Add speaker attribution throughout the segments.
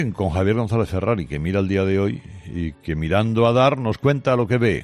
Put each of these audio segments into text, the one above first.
Speaker 1: Con Javier González Ferrari, que mira el día de hoy y que mirando a dar nos cuenta lo que ve.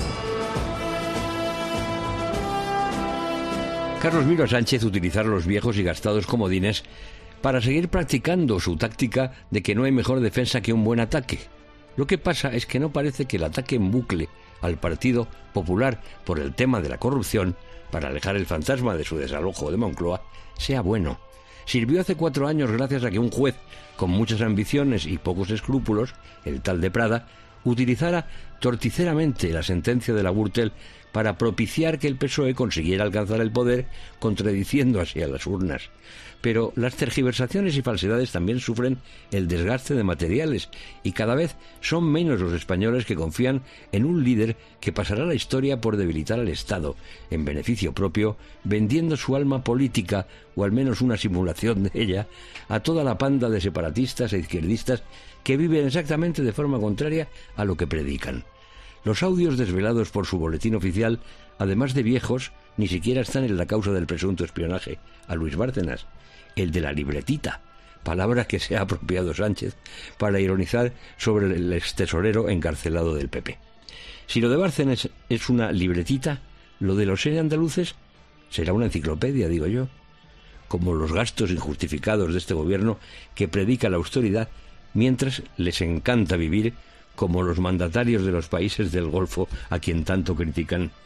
Speaker 2: Carlos mira a Sánchez utilizar los viejos y gastados comodines para seguir practicando su táctica de que no hay mejor defensa que un buen ataque. Lo que pasa es que no parece que el ataque en bucle al Partido Popular por el tema de la corrupción, para alejar el fantasma de su desalojo de Moncloa, sea bueno. Sirvió hace 4 años gracias a que un juez con muchas ambiciones y pocos escrúpulos, el tal de Prada, utilizara torticeramente la sentencia de la Gürtel para propiciar que el PSOE consiguiera alcanzar el poder, contradiciendo así a las urnas. Pero las tergiversaciones y falsedades también sufren el desgaste de materiales, y cada vez son menos los españoles que confían en un líder que pasará la historia por debilitar al Estado, en beneficio propio, vendiendo su alma política, o al menos una simulación de ella, a toda la panda de separatistas e izquierdistas que viven exactamente de forma contraria a lo que predican. Los audios desvelados por su boletín oficial, además de viejos, ni siquiera están en la causa del presunto espionaje a Luis Bárcenas, el de la libretita, palabra que se ha apropiado Sánchez para ironizar sobre el extesorero encarcelado del PP. Si lo de Bárcenas es una libretita, lo de los andaluces será una enciclopedia, digo yo, como los gastos injustificados de este gobierno que predica la austeridad mientras les encanta vivir como los mandatarios de los países del Golfo a quien tanto critican.